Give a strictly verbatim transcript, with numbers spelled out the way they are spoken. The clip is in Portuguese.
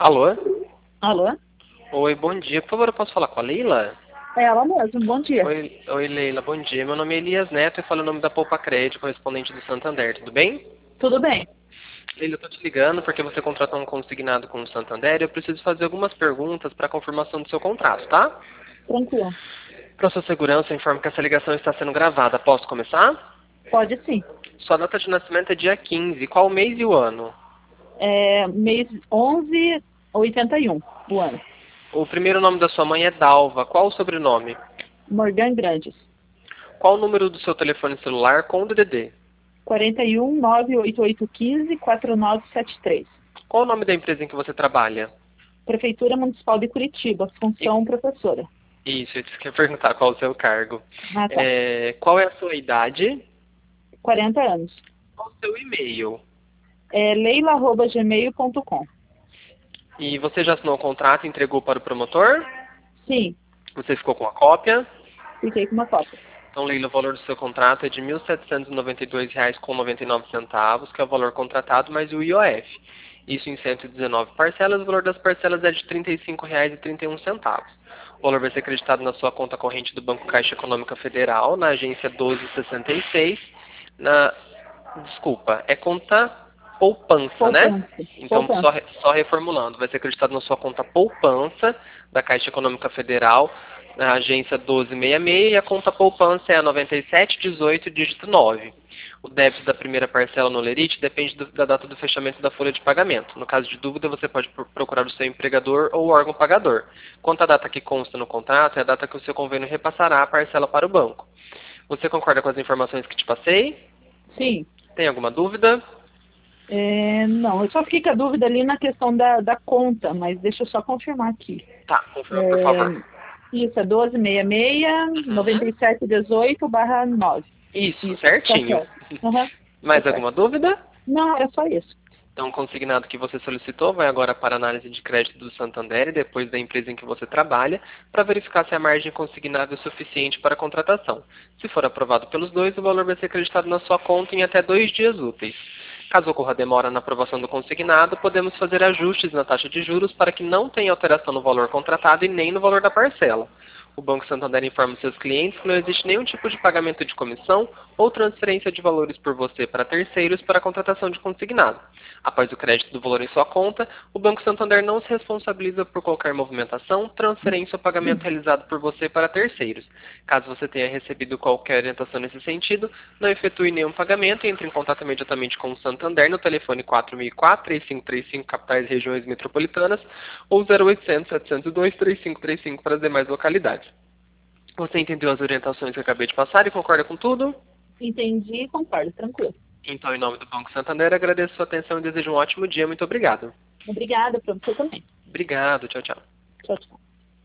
Alô? Alô? Oi, bom dia. Por favor, eu posso falar com a Leila? É ela mesmo, bom dia. Oi, oi, Leila, bom dia. Meu nome é Elias Neto e falo o nome da Poupa Crédito, correspondente do Santander, tudo bem? Tudo bem? Leila, eu tô te ligando porque você contratou um consignado com o Santander e eu preciso fazer algumas perguntas para confirmação do seu contrato, tá? Tranquilo. Para sua segurança, eu informo que essa ligação está sendo gravada. Posso começar? Pode sim. Sua data de nascimento é dia quinze. Qual o mês e o ano? É mês onze, oitenta e um, o ano. O primeiro nome da sua mãe é Dalva. Qual o sobrenome? Morgan Grandes. Qual o número do seu telefone celular com o D D D? quarenta e um, nove oito oito um cinco, quatro nove sete três. Qual o nome da empresa em que você trabalha? Prefeitura Municipal de Curitiba, função professora. Isso, eu queria perguntar qual o seu cargo. Ah, tá. É, qual é a sua idade? quarenta anos. Qual o seu e-mail? É leila arroba gmail ponto com. E você já assinou o contrato e entregou para o promotor? Sim, Você ficou com a cópia? fiquei com uma cópia. Então, Leila, o valor do seu contrato é de mil setecentos e noventa e dois reais e noventa e nove centavos, que é o valor contratado mais o I O F. Isso em cento e dezenove parcelas, o valor das parcelas é de trinta e cinco reais e trinta e um centavos. O valor vai ser acreditado na sua conta corrente do Banco Caixa Econômica Federal, na agência doze sessenta e seis, na... Desculpa, é conta poupança, né? Poupança. Então, Poupança. só, re- só reformulando, vai ser acreditado na sua conta poupança da Caixa Econômica Federal, na agência doze sessenta e seis, e a conta poupança é a noventa e sete dezoito, dígito nove. O débito da primeira parcela no Lerite depende do- da data do fechamento da folha de pagamento. No caso de dúvida, você pode pro- procurar o seu empregador ou o órgão pagador. Quanto à data que consta no contrato, é a data que o seu convênio repassará a parcela para o banco. Você concorda com as informações que te passei? Sim. Tem alguma dúvida? É, não, eu só fiquei com a dúvida ali na questão da, da conta, mas deixa eu só confirmar aqui. Tá, confirma, por É, favor. isso, é doze sessenta e seis, noventa Uhum. e sete dezoito barra nove. Isso, Isso, tá certinho. certo. Aham, tá Mais certo. alguma dúvida? Não, era só isso. Então, o consignado que você solicitou vai agora para a análise de crédito do Santander e depois da empresa em que você trabalha, para verificar se a margem consignável é suficiente para a contratação. Se for aprovado pelos dois, o valor vai ser acreditado na sua conta em até dois dias úteis. Caso ocorra demora na aprovação do consignado, podemos fazer ajustes na taxa de juros para que não tenha alteração no valor contratado e nem no valor da parcela. O Banco Santander informa seus clientes que não existe nenhum tipo de pagamento de comissão ou transferência de valores por você para terceiros para a contratação de consignado. Após o crédito do valor em sua conta, o Banco Santander não se responsabiliza por qualquer movimentação, transferência ou pagamento realizado por você para terceiros. Caso você tenha recebido qualquer orientação nesse sentido, não efetue nenhum pagamento e entre em contato imediatamente com o Santander no telefone quatro mil e quatro, três cinco três cinco, capitais e regiões metropolitanas, ou zero oitocentos, setecentos e dois, três cinco três cinco para as demais localidades. Você entendeu as orientações que eu acabei de passar e concorda com tudo? Entendi e concordo, tranquilo. Então, em nome do Banco Santander, agradeço a sua atenção e desejo um ótimo dia. Muito obrigado. Obrigada para você também. Obrigado. Tchau, tchau. Tchau, tchau.